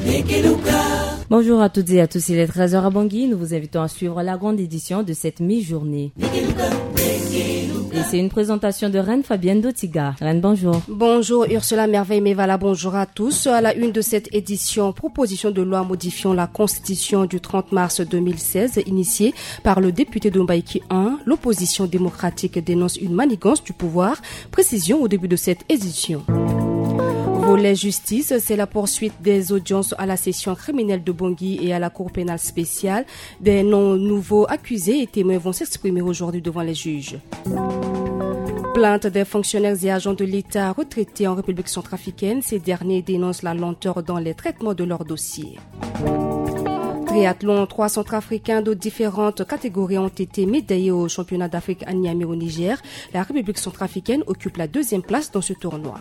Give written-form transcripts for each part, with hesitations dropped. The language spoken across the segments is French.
Bonjour à toutes et à tous, il est 13h à Bangui. Nous vous invitons à suivre la grande édition de cette mi-journée. Et c'est une présentation de Reine Fabienne Dotiga. Reine, bonjour. Bonjour Ursula Merveille-Mévala, bonjour à tous. À la une de cette édition, proposition de loi modifiant la Constitution du 30 mars 2016, initiée par le député d'Ombaïki 1. L'opposition démocratique dénonce une manigance du pouvoir. Précision au début de cette édition. Volet justice, c'est la poursuite des audiences à la session criminelle de Bangui et à la Cour pénale spéciale. Des nouveaux accusés et témoins vont s'exprimer aujourd'hui devant les juges. Plainte des fonctionnaires et agents de l'État retraités en République centrafricaine. Ces derniers dénoncent la lenteur dans les traitements de leurs dossiers. Triathlon, 3 Centrafricains de différentes catégories ont été médaillés au championnat d'Afrique à Niamey au Niger. La République centrafricaine occupe la 2e place dans ce tournoi.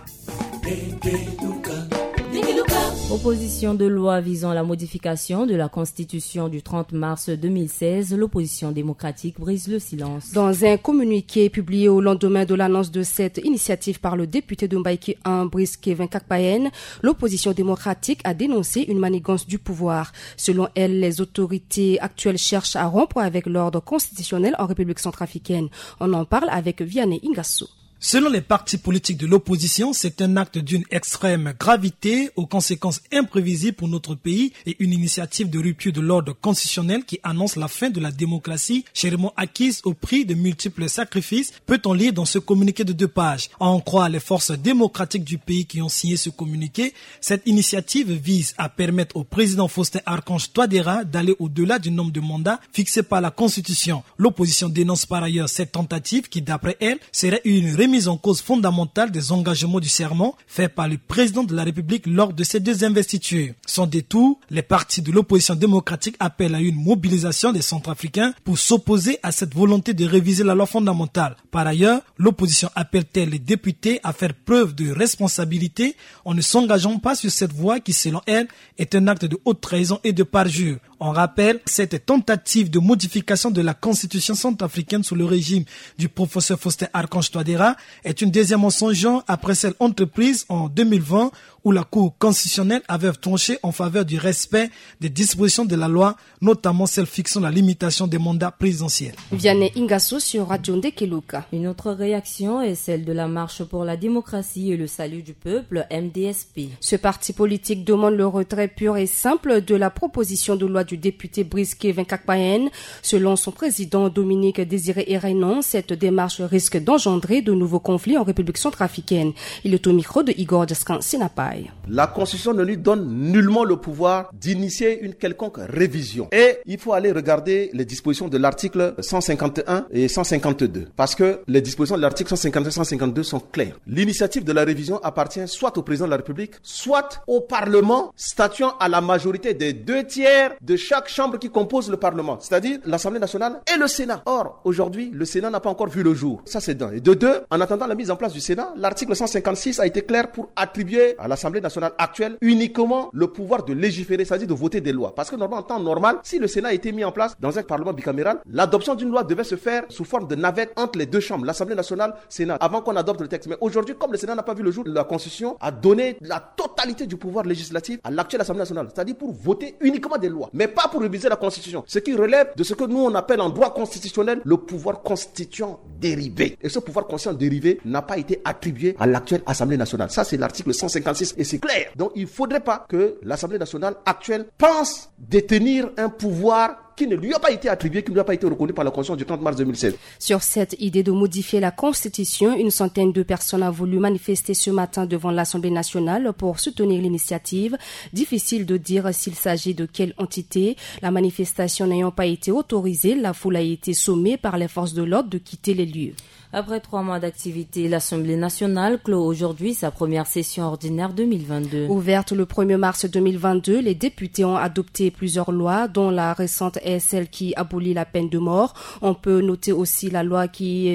Proposition de loi visant la modification de la Constitution du 30 mars 2016, l'opposition démocratique brise le silence. Dans un communiqué publié au lendemain de l'annonce de cette initiative par le député de Mbaïki 1, Brice Kevin Kakpayen, l'opposition démocratique a dénoncé une manigance du pouvoir. Selon elle, les autorités actuelles cherchent à rompre avec l'ordre constitutionnel en République centrafricaine. On en parle avec Vianney Ingasso. Selon les partis politiques de l'opposition, c'est un acte d'une extrême gravité aux conséquences imprévisibles pour notre pays et une initiative de rupture de l'ordre constitutionnel qui annonce la fin de la démocratie chèrement acquise au prix de multiples sacrifices, peut-on lire dans ce communiqué de 2 pages. À en croire les forces démocratiques du pays qui ont signé ce communiqué, cette initiative vise à permettre au président Faustin-Archange Touadéra d'aller au-delà du nombre de mandats fixé par la Constitution. L'opposition dénonce par ailleurs cette tentative qui, d'après elle, serait une remise en cause fondamentale des engagements du serment fait par le président de la République lors de ces 2 investitures. Sans détour, les partis de l'opposition démocratique appellent à une mobilisation des Centrafricains pour s'opposer à cette volonté de réviser la loi fondamentale. Par ailleurs, l'opposition appelle-t-elle les députés à faire preuve de responsabilité en ne s'engageant pas sur cette voie qui, selon elle, est un acte de haute trahison et de parjure. On rappelle, cette tentative de modification de la Constitution centrafricaine sous le régime du professeur Faustin-Archange Touadéra est une deuxième en son genre après celle entreprise en 2020 où la Cour constitutionnelle avait tranché en faveur du respect des dispositions de la loi, notamment celle fixant la limitation des mandats présidentiels. Vianney Ingasso sur Radio Ndekeluka. Une autre réaction est celle de la Marche pour la démocratie et le salut du peuple, MDSP. Ce parti politique demande le retrait pur et simple de la proposition de loi du député Brice Kevin Kakpayen. Selon son président Dominique Désiré Hérénon, cette démarche risque d'engendrer de nouveaux conflits en République centrafricaine. Il est au micro de Igor Descan Sinapai. La Constitution ne lui donne nullement le pouvoir d'initier une quelconque révision. Et il faut aller regarder les dispositions de l'article 151 et 152. Parce que les dispositions de l'article 151 et 152 sont claires. L'initiative de la révision appartient soit au président de la République, soit au Parlement, statuant à la majorité des 2/3 de chaque chambre qui compose le Parlement. C'est-à-dire l'Assemblée nationale et le Sénat. Or, aujourd'hui, le Sénat n'a pas encore vu le jour. Ça, c'est d'un. Et de 2, en attendant la mise en place du Sénat, l'article 156 a été clair pour attribuer à l'Assemblée nationale actuelle uniquement le pouvoir de légiférer, c'est-à-dire de voter des lois. Parce que normalement, en temps normal, si le Sénat a été mis en place dans un Parlement bicaméral, l'adoption d'une loi devait se faire sous forme de navette entre les 2 chambres, l'Assemblée nationale, Sénat, avant qu'on adopte le texte. Mais aujourd'hui, comme le Sénat n'a pas vu le jour, la Constitution a donné la totalité du pouvoir législatif à l'actuelle Assemblée nationale, c'est-à-dire pour voter uniquement des lois, mais pas pour réviser la Constitution. Ce qui relève de ce que nous on appelle en droit constitutionnel le pouvoir constituant dérivé. Et ce pouvoir constituant dérivé n'a pas été attribué à l'actuelle Assemblée nationale. Ça, c'est l'article 156 et c'est clair. Donc, il ne faudrait pas que l'Assemblée nationale actuelle pense détenir un pouvoir qui ne lui a pas été attribué, qui ne lui a pas été reconnu par la Constitution du 30 mars 2016. Sur cette idée de modifier la Constitution, une centaine de personnes a voulu manifester ce matin devant l'Assemblée nationale pour soutenir l'initiative. Difficile de dire s'il s'agit de quelle entité. La manifestation n'ayant pas été autorisée, la foule a été sommée par les forces de l'ordre de quitter les lieux. Après 3 mois d'activité, l'Assemblée nationale clôt aujourd'hui sa première session ordinaire 2022. Ouverte le 1er mars 2022, les députés ont adopté plusieurs lois, dont la récente est celle qui abolit la peine de mort. On peut noter aussi la loi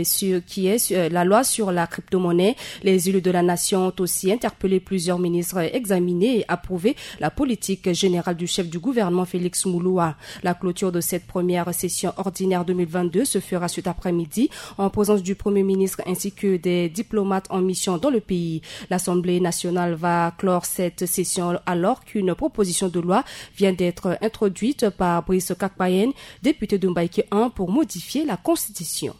la loi sur la crypto-monnaie. Les élus de la nation ont aussi interpellé plusieurs ministres, examiné et approuvé la politique générale du chef du gouvernement Félix Mouloua. La clôture de cette première session ordinaire 2022 se fera cet après-midi en présence du Premier ministre ainsi que des diplomates en mission dans le pays. L'Assemblée nationale va clore cette session alors qu'une proposition de loi vient d'être introduite par Brice Kakpayen, député de Mbaïké 1, pour modifier la Constitution.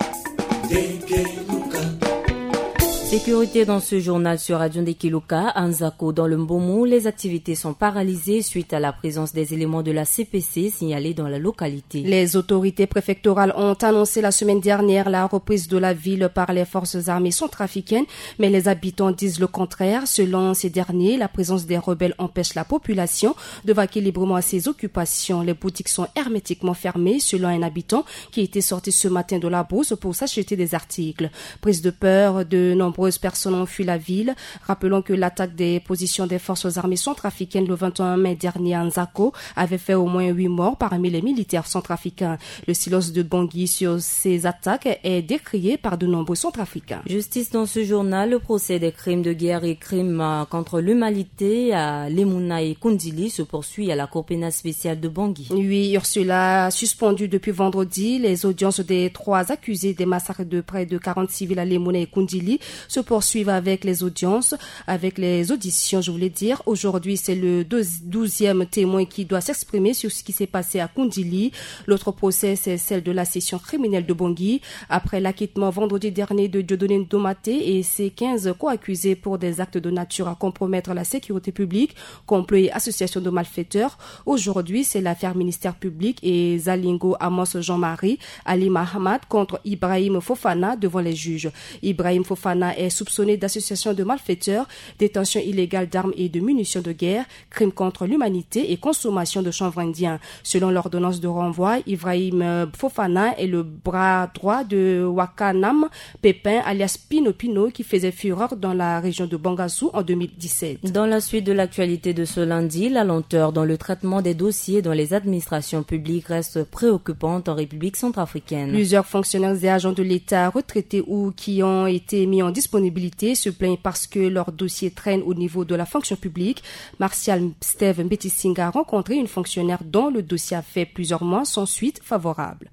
Sécurité dans ce journal sur Radio Ndekeluka. À Nzako, dans le Mbomo, les activités sont paralysées suite à la présence des éléments de la CPC signalés dans la localité. Les autorités préfectorales ont annoncé la semaine dernière la reprise de la ville par les forces armées centrafricaines, mais les habitants disent le contraire. Selon ces derniers, la présence des rebelles empêche la population de vaquer librement à ses occupations. Les boutiques sont hermétiquement fermées, selon un habitant qui était sorti ce matin de la bourse pour s'acheter des articles. Prise de peur, de nombreuses personnes ont fui la ville. Rappelons que l'attaque des positions des forces armées centrafricaines le 21 mai dernier à Nzako avait fait au moins 8 morts parmi les militaires centrafricains. Le silence de Bangui sur ces attaques est décrié par de nombreux centrafricains. Justice dans ce journal, le procès des crimes de guerre et crimes contre l'humanité à Lemuna et Kundili se poursuit à la Cour pénale spéciale de Bangui. Oui, Ursula a suspendu depuis vendredi les audiences des 3 accusés des massacres de près de 40 civils à Lemuna et Kundili se poursuivent avec les audiences, avec les auditions, je voulais dire. Aujourd'hui, c'est le 12e témoin qui doit s'exprimer sur ce qui s'est passé à Kundili. L'autre procès, c'est celle de la session criminelle de Bangui. Après l'acquittement vendredi dernier de Dieudonné Ndomaté et ses 15 co-accusés pour des actes de nature à compromettre la sécurité publique, complot et association de malfaiteurs. Aujourd'hui, c'est l'affaire ministère public et Zalingo Amos Jean-Marie, Ali Mahamad contre Ibrahim Fofana devant les juges. Ibrahim Fofana est soupçonné d'association de malfaiteurs, détention illégale d'armes et de munitions de guerre, crimes contre l'humanité et consommation de chanvre indien. Selon l'ordonnance de renvoi, Ibrahim Fofana est le bras droit de Wakanam Pépin alias Pino Pino qui faisait fureur dans la région de Bangassou en 2017. Dans la suite de l'actualité de ce lundi, la lenteur dans le traitement des dossiers dans les administrations publiques reste préoccupante en République centrafricaine. Plusieurs fonctionnaires et agents de l'État retraités ou qui ont été mis en disponibilité se plaignent parce que leurs dossiers traînent au niveau de la fonction publique. Martial Steve Mbetisinga a rencontré une fonctionnaire dont le dossier a fait plusieurs mois sans suite favorable.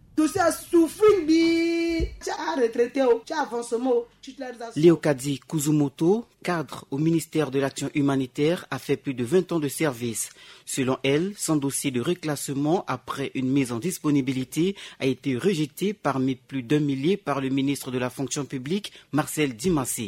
Léocadie Kuzumoto, cadre au ministère de l'Action humanitaire, a fait plus de 20 ans de service. Selon elle, son dossier de reclassement après une mise en disponibilité a été rejeté parmi plus d'1 millier par le ministre de la fonction publique, Marcel Dimassi.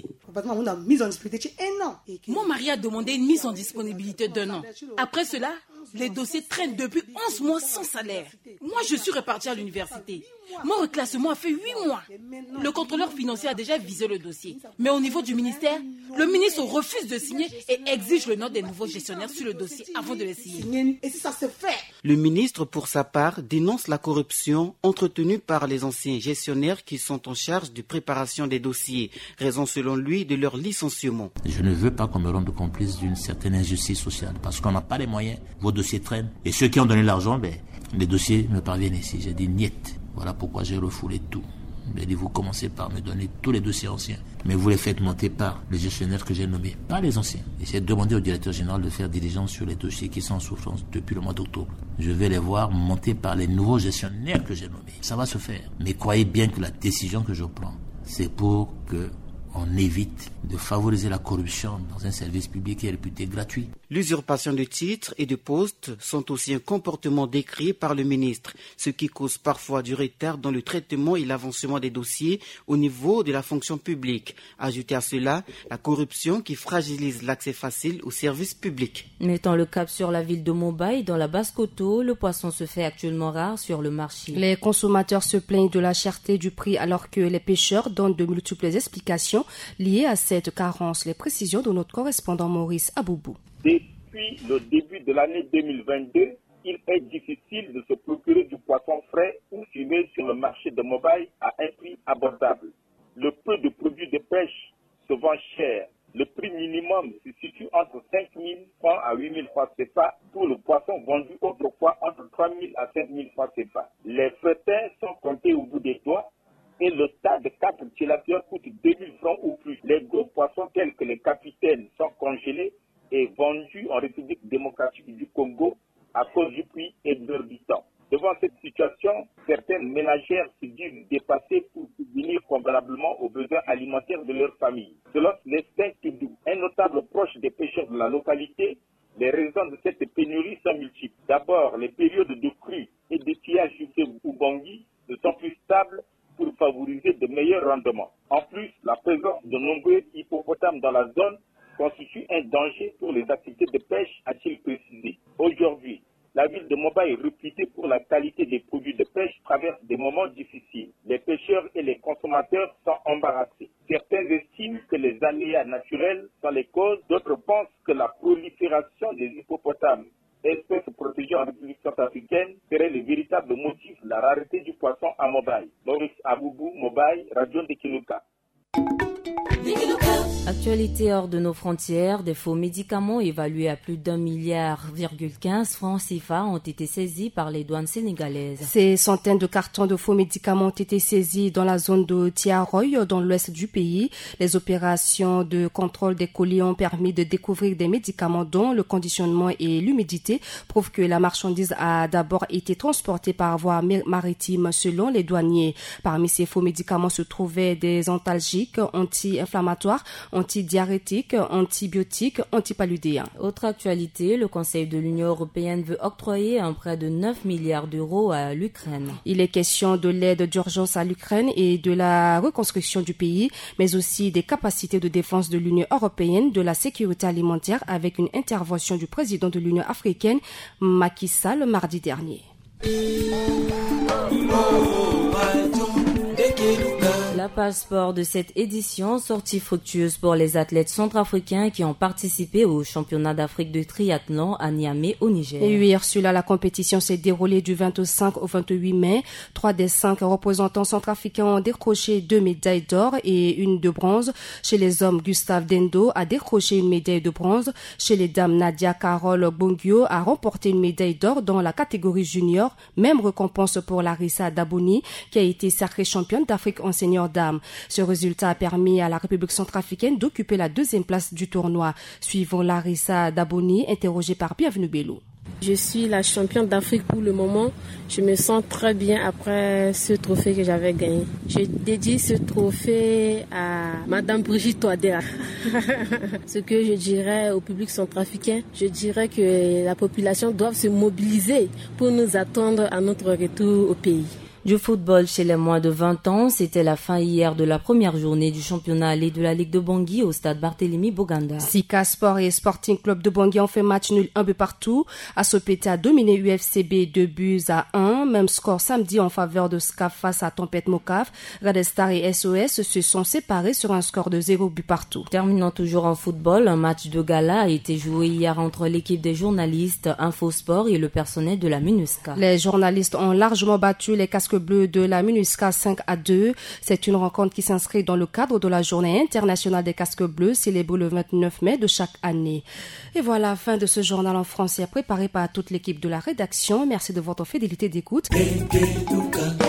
Mon mari a demandé une mise en disponibilité d'1 an. Après cela, les dossiers traînent depuis 11 mois sans salaire. Moi, je suis reparti à l'université. Mon reclassement a fait 8 mois. Le contrôleur financier a déjà visé le dossier. Mais au niveau du ministère, le ministre refuse de signer et exige le nom des nouveaux gestionnaires sur le dossier avant de les signer. Et si ça se fait? Le ministre, pour sa part, dénonce la corruption entretenue par les anciens gestionnaires qui sont en charge de préparation des dossiers, raison selon lui de leur licenciement. Je ne veux pas qu'on me rende complice d'une certaine injustice sociale parce qu'on n'a pas les moyens, vos dossiers traînent. Et ceux qui ont donné l'argent, les dossiers me parviennent ici. J'ai dit niet. Voilà pourquoi j'ai refoulé tout. J'ai dit, vous commencez par me donner tous les dossiers anciens, mais vous les faites monter par les gestionnaires que j'ai nommés, pas les anciens. Et j'ai demandé au directeur général de faire diligence sur les dossiers qui sont en souffrance depuis le mois d'octobre. Je vais les voir monter par les nouveaux gestionnaires que j'ai nommés. Ça va se faire. Mais croyez bien que la décision que je prends, c'est pour que on évite de favoriser la corruption dans un service public qui est réputé gratuit. L'usurpation de titres et de postes sont aussi un comportement décrit par le ministre, ce qui cause parfois du retard dans le traitement et l'avancement des dossiers au niveau de la fonction publique. Ajoutez à cela la corruption qui fragilise l'accès facile aux services publics. Mettant le cap sur la ville de Mobaye, dans la Basse-Koto, le poisson se fait actuellement rare sur le marché. Les consommateurs se plaignent de la cherté du prix alors que les pêcheurs donnent de multiples explications liées à cette carence. Les précisions de notre correspondant Maurice Aboubou. Depuis le début de l'année 2022, il est difficile de se procurer du poisson frais ou fumé sur le marché de Mobaye à un prix abordable. Le peu de produits de pêche se vend cher. Le prix minimum se situe entre 5 000 francs à 8 000 francs CFA pour le poisson vendu autrefois entre 3 000 à 5 000 francs CFA. Les feuilletins sont comptés au bout des doigts et le tas de 4 tilapias coûte 2 000 francs ou plus. Les gros poissons tels que les capitaines sont congelés et vendus en République démocratique du Congo à cause du prix exorbitant. Devant cette situation, certaines ménagères se disent dépassées pour subvenir convenablement aux besoins alimentaires de leur famille. Selon Lestin Toudou, un notable proche des pêcheurs de la localité, les raisons de cette pénurie sont multiples. D'abord, les périodes de crue et d'étiage jusqu'au Bangui ne sont plus stables pour favoriser de meilleurs rendements. En plus, la présence de nombreux hippopotames dans la zone constitue un danger pour les activités de pêche, a-t-il précisé. Aujourd'hui, la ville de Mobaye, réputée pour la qualité des produits de pêche, traverse des moments difficiles. Les pêcheurs et les consommateurs sont embarrassés. Certains estiment que les aléas naturels sont les causes, d'autres pensent que la prolifération des hippopotames, espèces protégées en République centrafricaine, serait le véritable motif de la rareté du poisson à Mobaye. Maurice Aboubou, Mobaye, Radio de Kinuka. Actualité hors de nos frontières, des faux médicaments évalués à plus d'1,15 milliard francs CFA ont été saisis par les douanes sénégalaises. Ces centaines de cartons de faux médicaments ont été saisis dans la zone de Tiaroy, dans l'ouest du pays. Les opérations de contrôle des colis ont permis de découvrir des médicaments dont le conditionnement et l'humidité prouvent que la marchandise a d'abord été transportée par voie maritime selon les douaniers. Parmi ces faux médicaments se trouvaient des antalgiques, anti-inflammatoires, antidiarrhétiques, antibiotiques, antipaludéens. Autre actualité, le Conseil de l'Union européenne veut octroyer un prêt de 9 milliards d'euros à l'Ukraine. Il est question de l'aide d'urgence à l'Ukraine et de la reconstruction du pays, mais aussi des capacités de défense de l'Union européenne, de la sécurité alimentaire avec une intervention du président de l'Union africaine, Macky Sall, mardi dernier. La page sport de cette édition, sortie fructueuse pour les athlètes centrafricains qui ont participé au championnat d'Afrique de triathlon à Niamey au Niger. Et hier, la compétition s'est déroulée du 25 au 28 mai. 3 des 5 représentants centrafricains ont décroché 2 médailles d'or et une de bronze. Chez les hommes, Gustave Dendo a décroché une médaille de bronze. Chez les dames, Nadia Carole Bongio a remporté une médaille d'or dans la catégorie junior. Même récompense pour Larissa Daboni qui a été sacrée championne d'Afrique en senior dames. Ce résultat a permis à la République centrafricaine d'occuper la 2e place du tournoi. Suivant Larissa Daboni, interrogée par Bienvenue Bello. Je suis la championne d'Afrique pour le moment. Je me sens très bien après ce trophée que j'avais gagné. Je dédie ce trophée à Madame Brigitte Touadéra. Ce que je dirais au public centrafricain, je dirais que la population doit se mobiliser pour nous attendre à notre retour au pays. Du football chez les moins de 20 ans, c'était la fin hier de la première journée du championnat allé de la Ligue de Bangui au stade Barthélemy Boganda. Sika Sport et Sporting Club de Bangui ont fait match nul 1 but partout. Asopete a dominé UFCB 2-1. Même score samedi en faveur de SCAF face à Tempête Mokaf. Red Star et SOS se sont séparés sur un score de 0 but partout. Terminant toujours en football, un match de gala a été joué hier entre l'équipe des journalistes Infosport et le personnel de la MINUSCA. Les journalistes ont largement battu les casques bleus de la MINUSCA 5-2. C'est une rencontre qui s'inscrit dans le cadre de la journée internationale des casques bleus célébrée le 29 mai de chaque année. Et voilà, fin de ce journal en français préparé par toute l'équipe de la rédaction. Merci de votre fidélité d'écoute.